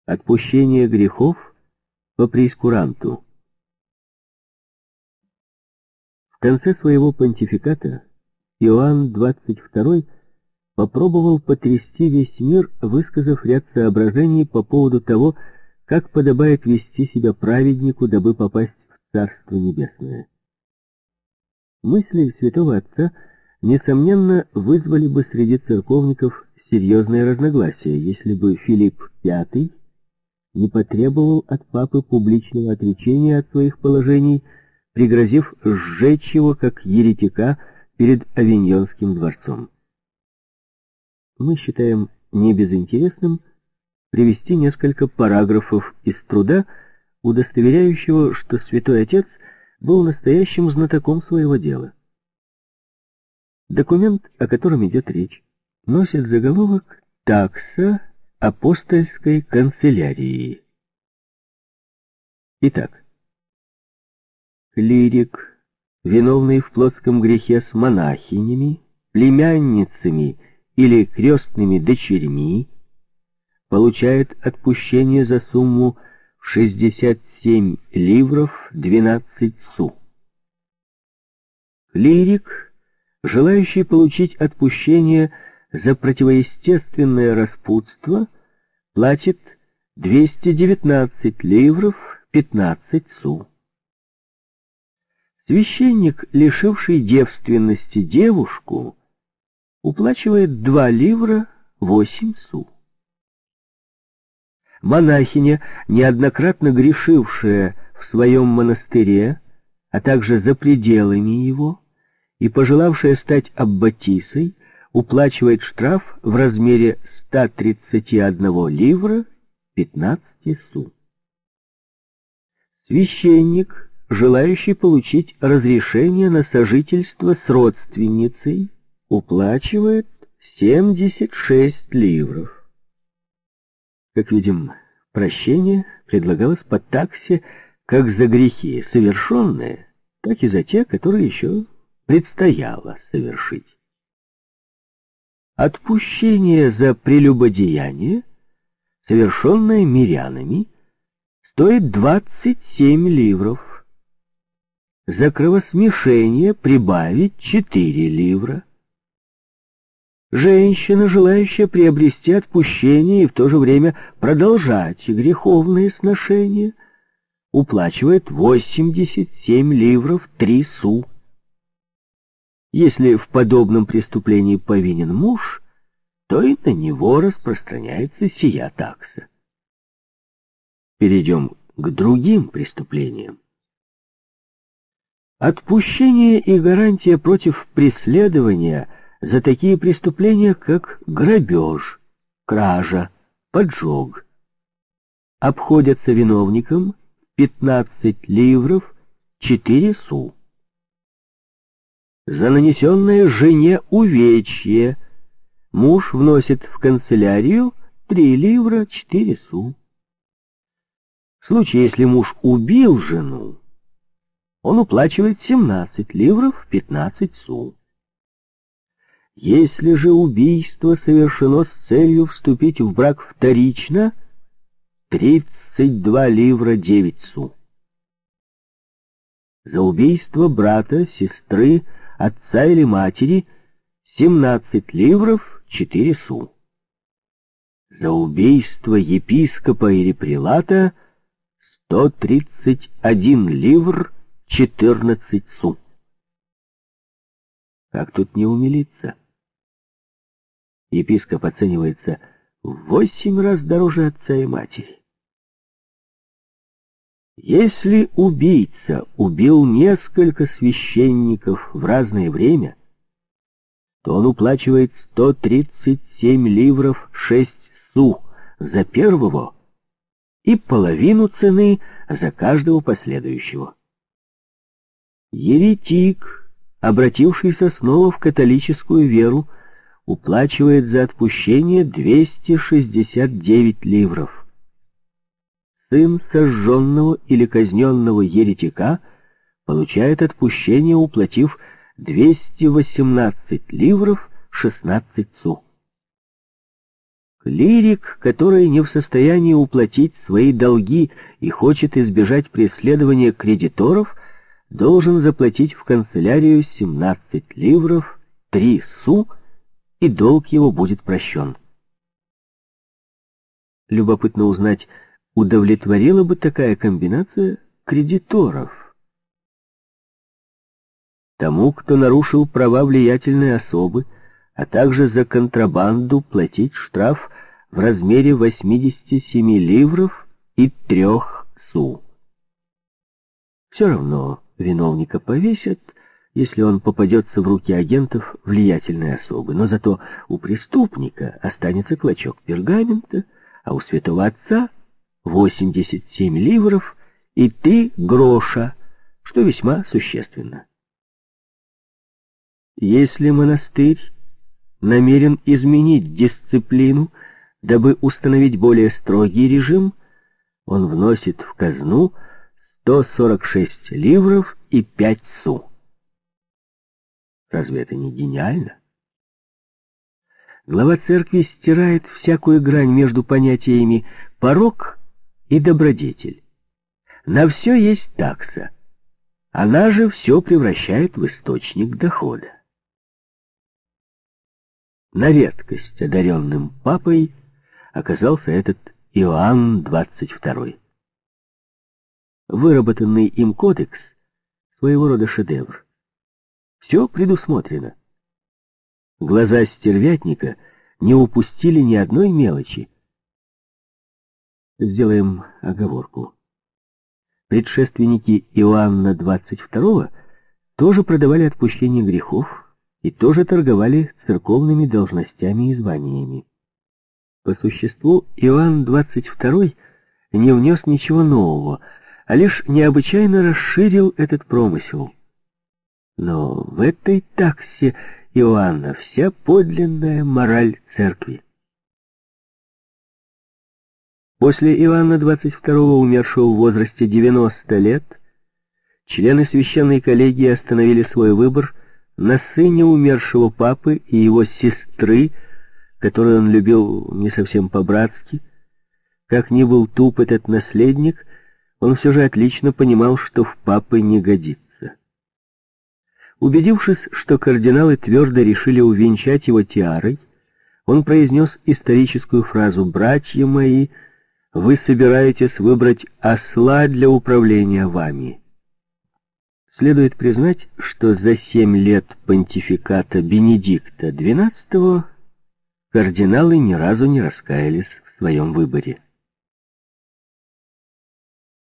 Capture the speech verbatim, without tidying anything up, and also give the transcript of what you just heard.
Отпущение грехов по прейскуранту. В конце своего понтификата Иоанн двадцать второй попробовал потрясти весь мир, высказав ряд соображений по поводу того, как подобает вести себя праведнику, дабы попасть в Царство Небесное. Мысли святого отца, несомненно, вызвали бы среди церковников серьезные разногласия, если бы Филипп Пятый не потребовал от папы публичного отречения от своих положений, пригрозив сжечь его как еретика перед Авиньонским дворцом. Мы считаем небезынтересным привести несколько параграфов из труда, удостоверяющего, что святой отец был настоящим знатоком своего дела. Документ, о котором идет речь, носит заголовок «Такса апостольской канцелярии». Итак, клирик, виновный в плотском грехе с монахинями, племянницами или крестными дочерьми, получает отпущение за сумму в шестьдесят семь ливров двенадцать су. Клирик, желающий получить отпущение за противоестественное распутство, платит двести девятнадцать ливров пятнадцать су. Священник, лишивший девственности девушку, уплачивает два ливра восемь су. Монахиня, неоднократно грешившая в своем монастыре, а также за пределами его, и пожелавшая стать аббатисой, уплачивает штраф в размере ста тридцати одного ливра пятнадцати су. Священник, желающий получить разрешение на сожительство с родственницей, уплачивает семьдесят шесть ливров. Как видим, прощение предлагалось по таксе как за грехи совершенные, так и за те, которые еще предстояло совершить. Отпущение за прелюбодеяние, совершенное мирянами, стоит двадцать семь ливров. За кровосмешение прибавить четыре ливра. Женщина, желающая приобрести отпущение и в то же время продолжать греховные сношения, уплачивает восемьдесят семь ливров три су. Если в подобном преступлении повинен муж, то и на него распространяется сия такса. Перейдем к другим преступлениям. Отпущение и гарантия против преследования за такие преступления, как грабеж, кража, поджог, обходятся виновникам пятнадцать ливров четыре су. За нанесенное жене увечье муж вносит в канцелярию три ливра четыре су. В случае, если муж убил жену, он уплачивает семнадцать ливров пятнадцать су. Если же убийство совершено с целью вступить в брак вторично, тридцать два ливра девять су. За убийство брата, сестры, отца или матери семнадцать ливров четыре су. За убийство епископа или прелата сто тридцать один ливр четырнадцать су. Как тут не умилиться? Епископ оценивается в восемь раз дороже отца и матери. Если убийца убил несколько священников в разное время, то он уплачивает сто тридцать семь ливров шесть су за первого и половину цены за каждого последующего. Еретик, обратившийся снова в католическую веру, уплачивает за отпущение двести шестьдесят девять ливров. Сын сожженного или казненного еретика получает отпущение, уплатив двести восемнадцать ливров шестнадцать су. Клирик, который не в состоянии уплатить свои долги и хочет избежать преследования кредиторов, должен заплатить в канцелярию семнадцать ливров, три су, и долг его будет прощен. Любопытно узнать, удовлетворила бы такая комбинация кредиторов. Тому, кто нарушил права влиятельной особы, а также за контрабанду, платить штраф в размере восьмидесяти семи ливров и трех су. Все равно виновника повесят, если он попадется в руки агентов влиятельной особы, но зато у преступника останется клочок пергамента, а у святого отца восемьдесят семь ливров и три гроша, что весьма существенно. Если монастырь намерен изменить дисциплину, дабы установить более строгий режим, он вносит в казну сто сорок шесть ливров и пять су. Разве это не гениально? Глава церкви стирает всякую грань между понятиями порок и добродетель. На все есть такса. Она же все превращает в источник дохода. На редкость одаренным папой оказался этот Иоанн двадцать второй. Выработанный им кодекс — своего рода шедевр. Все предусмотрено. Глаза стервятника не упустили ни одной мелочи. Сделаем оговорку. Предшественники Иоанна двадцать второго тоже продавали отпущение грехов и тоже торговали церковными должностями и званиями. По существу Иоанн двадцать второй не внес ничего нового, а лишь необычайно расширил этот промысел. Но в этой таксе Иоанна вся подлинная мораль церкви. После Иоанна двадцать второго, умершего в возрасте девяноста лет, члены священной коллегии остановили свой выбор на сыне умершего папы и его сестры, которую он любил не совсем по-братски. Как ни был туп этот наследник, он все же отлично понимал, что в папы не годится. Убедившись, что кардиналы твердо решили увенчать его тиарой, он произнес историческую фразу: «Братья мои, вы собираетесь выбрать осла для управления вами». Следует признать, что за семь лет понтификата Бенедикта двенадцатого кардиналы ни разу не раскаялись в своем выборе.